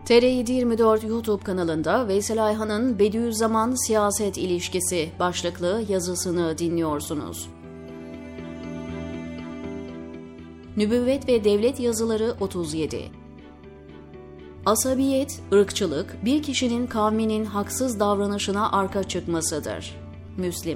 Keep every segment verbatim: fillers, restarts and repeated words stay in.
T R yedi yirmi dört YouTube kanalında Veysel Ayhan'ın Bediüzzaman Siyaset İlişkisi başlıklı yazısını dinliyorsunuz. Nübüvvet ve Devlet Yazıları otuz yedi. Asabiyet, ırkçılık, bir kişinin kavminin haksız davranışına arka çıkmasıdır. Müslim.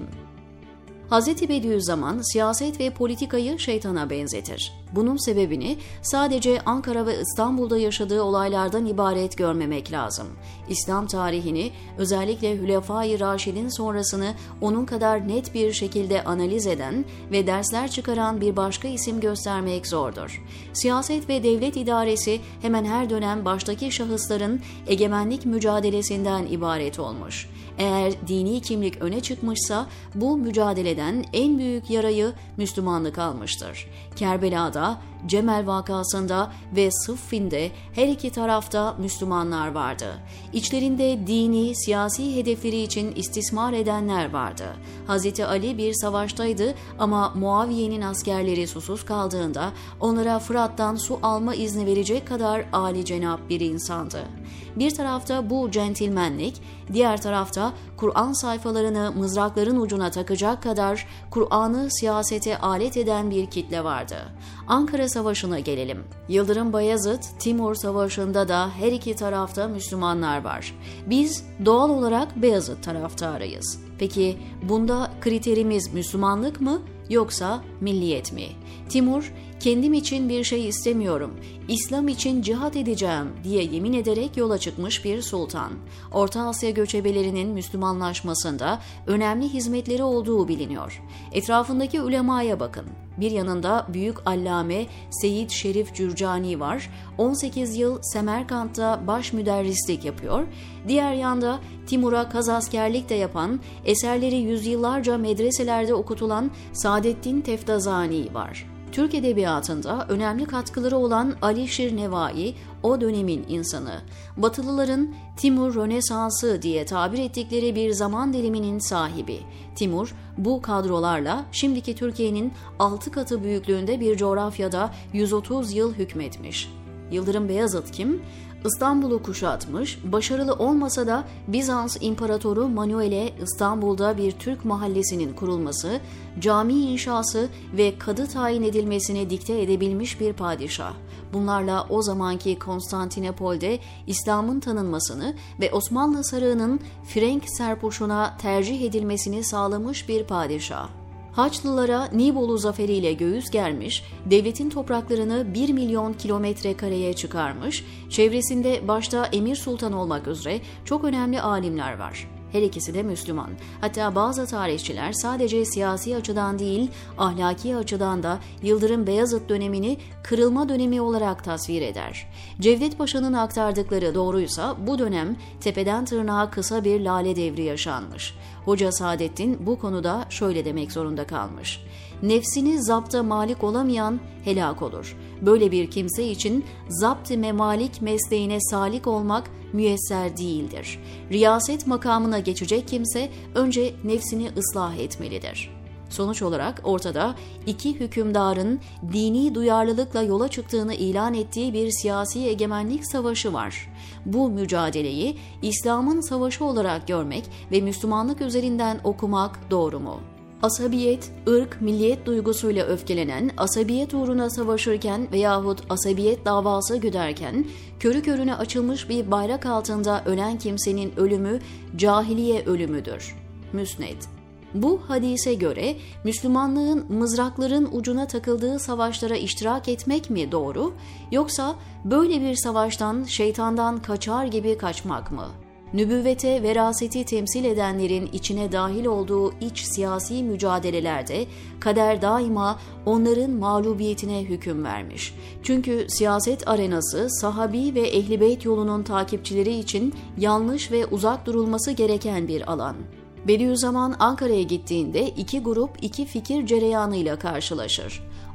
Hazreti Bediüzzaman siyaset ve politikayı şeytana benzetir. Bunun sebebini sadece Ankara ve İstanbul'da yaşadığı olaylardan ibaret görmemek lazım. İslam tarihini, özellikle Hülefai Raşid'in sonrasını onun kadar net bir şekilde analiz eden ve dersler çıkaran bir başka isim göstermek zordur. Siyaset ve devlet idaresi hemen her dönem baştaki şahısların egemenlik mücadelesinden ibaret olmuş. Eğer dini kimlik öne çıkmışsa bu mücadeleden en büyük yarayı Müslümanlık almıştır. Kerbela'da, Cemel vakasında ve Sıffin'de her iki tarafta Müslümanlar vardı. İçlerinde dini, siyasi hedefleri için istismar edenler vardı. Hazreti Ali bir savaştaydı ama Muaviye'nin askerleri susuz kaldığında onlara Fırat'tan su alma izni verecek kadar âlicenap bir insandı. Bir tarafta bu centilmenlik, diğer tarafta Kur'an sayfalarını mızrakların ucuna takacak kadar Kur'an'ı siyasete alet eden bir kitle vardı. Ankara Savaşı'na gelelim. Yıldırım Bayezid, Timur Savaşı'nda da her iki tarafta Müslümanlar var. Biz doğal olarak Beyazıt taraftarıyız. Peki bunda kriterimiz Müslümanlık mı yoksa milliyet mi? Timur, kendim için bir şey istemiyorum, İslam için cihat edeceğim diye yemin ederek yola çıkmış bir sultan. Orta Asya göçebelerinin Müslümanlaşmasında önemli hizmetleri olduğu biliniyor. Etrafındaki ulemaya bakın. Bir yanında büyük allame Seyyid Şerif Cürcani var, on sekiz yıl Semerkant'ta baş müderrislik yapıyor. Diğer yanda Timur'a kazaskerlik de yapan, eserleri yüzyıllarca medreselerde okutulan Saadettin Teftazani var. Türk edebiyatında önemli katkıları olan Ali Şir Nevai, o dönemin insanı. Batılıların Timur Rönesansı diye tabir ettikleri bir zaman diliminin sahibi. Timur, bu kadrolarla şimdiki Türkiye'nin altı katı büyüklüğünde bir coğrafyada yüz otuz yıl hükmetmiş. Yıldırım Beyazıt kim? İstanbul'u kuşatmış, başarılı olmasa da Bizans İmparatoru Manuel'e İstanbul'da bir Türk mahallesinin kurulması, cami inşası ve kadı tayin edilmesini dikte edebilmiş bir padişah. Bunlarla o zamanki Konstantinopol'de İslam'ın tanınmasını ve Osmanlı sarığının Frenk serpuşuna tercih edilmesini sağlamış bir padişah. Haçlılara Nibolu zaferiyle göğüs germiş, devletin topraklarını bir milyon kilometre kareye çıkarmış, çevresinde başta Emir Sultan olmak üzere çok önemli alimler var. Her ikisi de Müslüman. Hatta bazı tarihçiler sadece siyasi açıdan değil, ahlaki açıdan da Yıldırım Beyazıt dönemini kırılma dönemi olarak tasvir eder. Cevdet Paşa'nın aktardıkları doğruysa bu dönem tepeden tırnağa kısa bir lale devri yaşanmış. Hoca Saadettin bu konuda şöyle demek zorunda kalmış. Nefsini zapta malik olamayan helak olur. Böyle bir kimse için zapt-ı memalik mesleğine salik olmak müyesser değildir. Riyaset makamına geçecek kimse önce nefsini ıslah etmelidir. Sonuç olarak ortada iki hükümdarın dini duyarlılıkla yola çıktığını ilan ettiği bir siyasi egemenlik savaşı var. Bu mücadeleyi İslam'ın savaşı olarak görmek ve Müslümanlık üzerinden okumak doğru mu? Asabiyet, ırk, milliyet duygusuyla öfkelenen, asabiyet uğruna savaşırken veyahut asabiyet davası güderken, körü körüne açılmış bir bayrak altında ölen kimsenin ölümü cahiliye ölümüdür. Müsned. Bu hadise göre Müslümanlığın mızrakların ucuna takıldığı savaşlara iştirak etmek mi doğru, yoksa böyle bir savaştan şeytandan kaçar gibi kaçmak mı? Nübüvvete veraseti temsil edenlerin içine dahil olduğu iç siyasi mücadelelerde kader daima onların mağlubiyetine hüküm vermiş. Çünkü siyaset arenası sahabi ve Ehl-i Beyt yolunun takipçileri için yanlış ve uzak durulması gereken bir alan. Bediüzzaman Ankara'ya gittiğinde iki grup iki fikir cereyanıyla karşılaşır.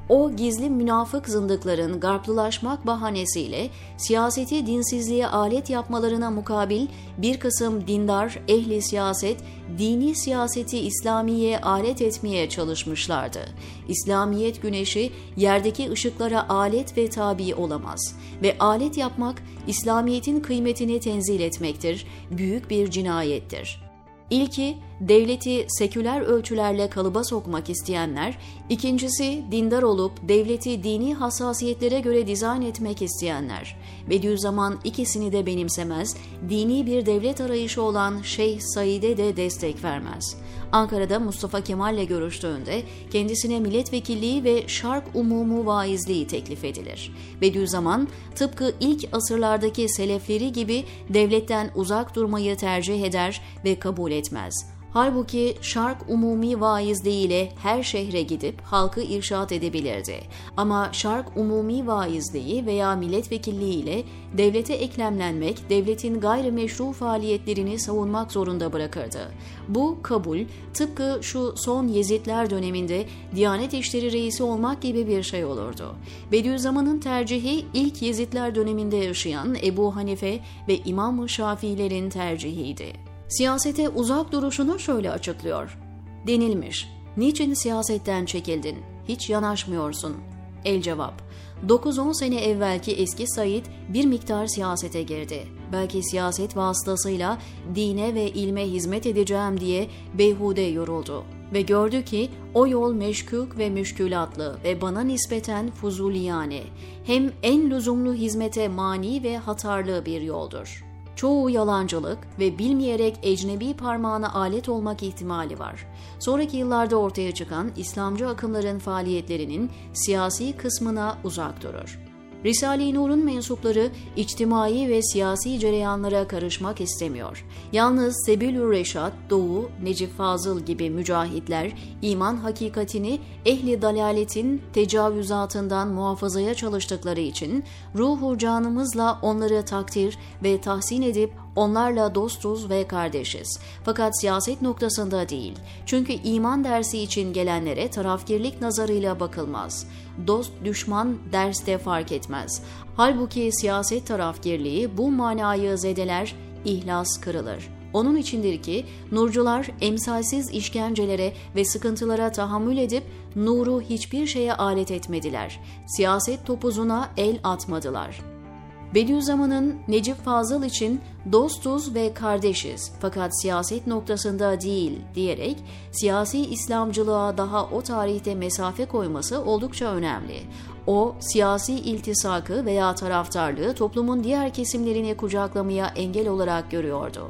O gizli münafık zındıkların garplılaşmak bahanesiyle siyaseti dinsizliğe alet yapmalarına mukabil bir kısım dindar ehli siyaset, dini siyaseti İslamiye'ye alet etmeye çalışmışlardı. İslamiyet güneşi yerdeki ışıklara alet ve tabi olamaz ve alet yapmak İslamiyet'in kıymetini tenzil etmektir, büyük bir cinayettir. İlki, devleti seküler ölçülerle kalıba sokmak isteyenler, ikincisi dindar olup devleti dini hassasiyetlere göre dizayn etmek isteyenler. Bediüzzaman ikisini de benimsemez, dini bir devlet arayışı olan Şeyh Said'e de destek vermez. Ankara'da Mustafa Kemal'le görüştüğünde kendisine milletvekilliği ve Şark Umumu vaizliği teklif edilir. Bediüzzaman tıpkı ilk asırlardaki selefleri gibi devletten uzak durmayı tercih eder ve kabul etmez. Halbuki Şark Umumi vaizliği ile her şehre gidip halkı irşad edebilirdi. Ama Şark Umumi vaizliği veya milletvekilliği ile devlete eklemlenmek, devletin gayrimeşru faaliyetlerini savunmak zorunda bırakırdı. Bu kabul tıpkı şu son Yezidler döneminde Diyanet İşleri Reisi olmak gibi bir şey olurdu. Bediüzzaman'ın tercihi ilk Yezidler döneminde yaşayan Ebu Hanife ve İmam-ı Şafiilerin tercihiydi. Siyasete uzak duruşunu şöyle açıklıyor. Denilmiş, niçin siyasetten çekildin, hiç yanaşmıyorsun? El cevap, dokuz on sene evvelki eski Said bir miktar siyasete girdi. Belki siyaset vasıtasıyla dine ve ilme hizmet edeceğim diye beyhude yoruldu. Ve gördü ki o yol meşkûk ve müşkülatlı ve bana nispeten fuzuliyane, hem en lüzumlu hizmete mani ve hatarlı bir yoldur. Çoğu yalancılık ve bilmeyerek ecnebi parmağına alet olmak ihtimali var. Sonraki yıllarda ortaya çıkan İslamcı akımların faaliyetlerinin siyasi kısmına uzak durur. Risale-i Nur'un mensupları içtimai ve siyasi cereyanlara karışmak istemiyor. Yalnız Sebilür Reşad, Doğu, Necip Fazıl gibi mücahitler iman hakikatini ehli dalaletin tecavüzatından muhafazaya çalıştıkları için ruhu canımızla onları takdir ve tahsin edip onlarla dostuz ve kardeşiz. Fakat siyaset noktasında değil. Çünkü iman dersi için gelenlere tarafgirlik nazarıyla bakılmaz. Dost düşman derste fark etmez. Halbuki siyaset tarafgirliği bu manayı zedeler, ihlas kırılır. Onun içindir ki nurcular emsalsiz işkencelere ve sıkıntılara tahammül edip nuru hiçbir şeye alet etmediler. Siyaset topuzuna el atmadılar. Bediüzzaman'ın Necip Fazıl için dostuz ve kardeşiz fakat siyaset noktasında değil diyerek siyasi İslamcılığa daha o tarihte mesafe koyması oldukça önemli. O, siyasi iltisakı veya taraftarlığı toplumun diğer kesimlerini kucaklamaya engel olarak görüyordu.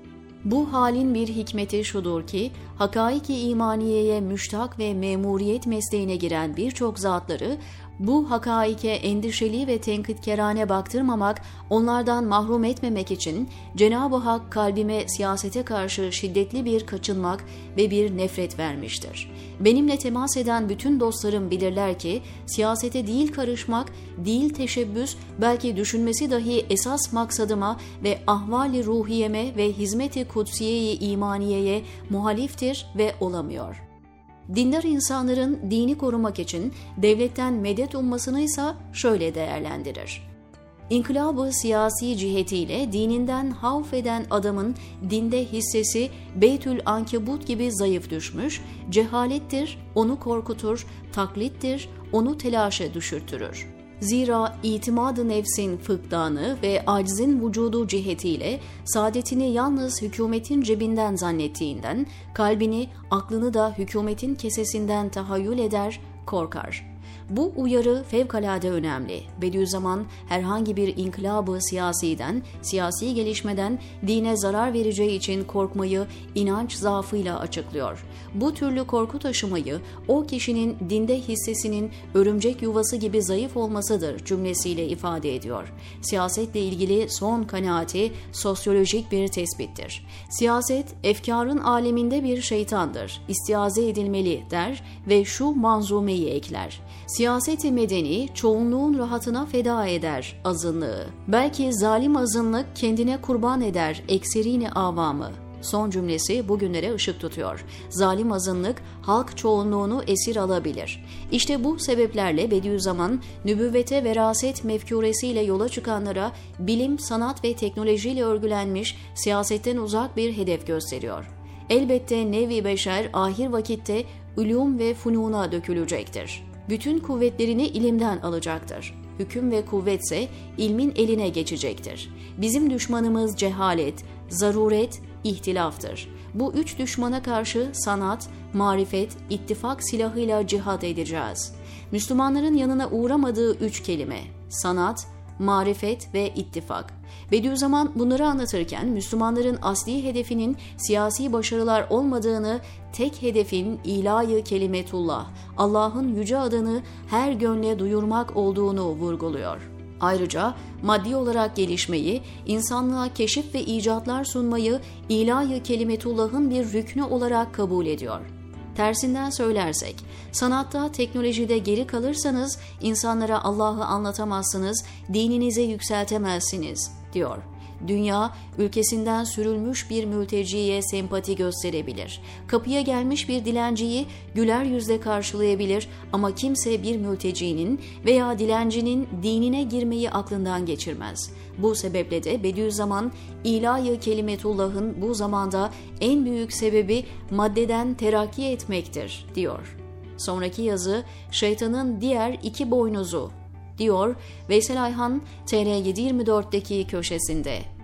Bu halin bir hikmeti şudur ki, hakaik-i imaniyeye müştak ve memuriyet mesleğine giren birçok zatları, bu hakaike endişeli ve tenkitkerane baktırmamak, onlardan mahrum etmemek için Cenab-ı Hak kalbime siyasete karşı şiddetli bir kaçınmak ve bir nefret vermiştir. Benimle temas eden bütün dostlarım bilirler ki, siyasete değil karışmak, değil teşebbüs, belki düşünmesi dahi esas maksadıma ve ahval-i ruhiyeme ve hizmet-i kutsiye-i imaniyeye muhaliftir ve olamıyor. Dindar insanların dini korumak için devletten medet ummasını ise şöyle değerlendirir. İnkılab-ı siyasi cihetiyle dininden havf eden adamın dinde hissesi Beytül Ankebut gibi zayıf düşmüş, cehalettir, onu korkutur, taklittir, onu telaşa düşürtürür. Zira itimadı nefsin fıkdanı ve aczin vücudu cihetiyle saadetini yalnız hükümetin cebinden zannettiğinden, kalbini, aklını da hükümetin kesesinden tahayyül eder, korkar. Bu uyarı fevkalade önemli. Bediüzzaman herhangi bir inkılabı siyasiden, siyasi gelişmeden dine zarar vereceği için korkmayı inanç zaafıyla açıklıyor. Bu türlü korku taşımayı o kişinin dinde hissesinin örümcek yuvası gibi zayıf olmasıdır cümlesiyle ifade ediyor. Siyasetle ilgili son kanaati sosyolojik bir tespittir. Siyaset efkarın aleminde bir şeytandır, istiaze edilmeli der ve şu manzumeyi ekler. Siyaset-i medeni çoğunluğun rahatına feda eder azınlığı. Belki zalim azınlık kendine kurban eder ekserini avamı. Son cümlesi bugünlere ışık tutuyor. Zalim azınlık halk çoğunluğunu esir alabilir. İşte bu sebeplerle Bediüzzaman nübüvvete veraset mefkuresiyle yola çıkanlara bilim, sanat ve teknolojiyle örgülenmiş, siyasetten uzak bir hedef gösteriyor. Elbette nevi beşer ahir vakitte ulûm ve fununa dökülecektir. Bütün kuvvetlerini ilimden alacaktır. Hüküm ve kuvvetse ilmin eline geçecektir. Bizim düşmanımız cehalet, zaruret, ihtilaftır. Bu üç düşmana karşı sanat, marifet, ittifak silahıyla cihat edeceğiz. Müslümanların yanına uğramadığı üç kelime: sanat, marifet ve ittifak. Bediüzzaman bunları anlatırken Müslümanların asli hedefinin siyasi başarılar olmadığını, tek hedefin ilahi kelimetullah, Allah'ın yüce adını her gönle duyurmak olduğunu vurguluyor. Ayrıca maddi olarak gelişmeyi, insanlığa keşif ve icatlar sunmayı ilahi kelimetullah'ın bir rüknü olarak kabul ediyor. Tersinden söylersek, sanatta, teknolojide geri kalırsanız insanlara Allah'ı anlatamazsınız, dininize yükseltemezsiniz, diyor. Dünya, ülkesinden sürülmüş bir mülteciye sempati gösterebilir. Kapıya gelmiş bir dilenciyi güler yüzle karşılayabilir ama kimse bir mültecinin veya dilencinin dinine girmeyi aklından geçirmez. Bu sebeple de Bediüzzaman, ilahi kelimetullah'ın bu zamanda en büyük sebebi maddeden terakki etmektir, diyor. Sonraki yazı, şeytanın diğer iki boynuzu, diyor Veysel Ayhan T R yedi yirmi dört'teki köşesinde.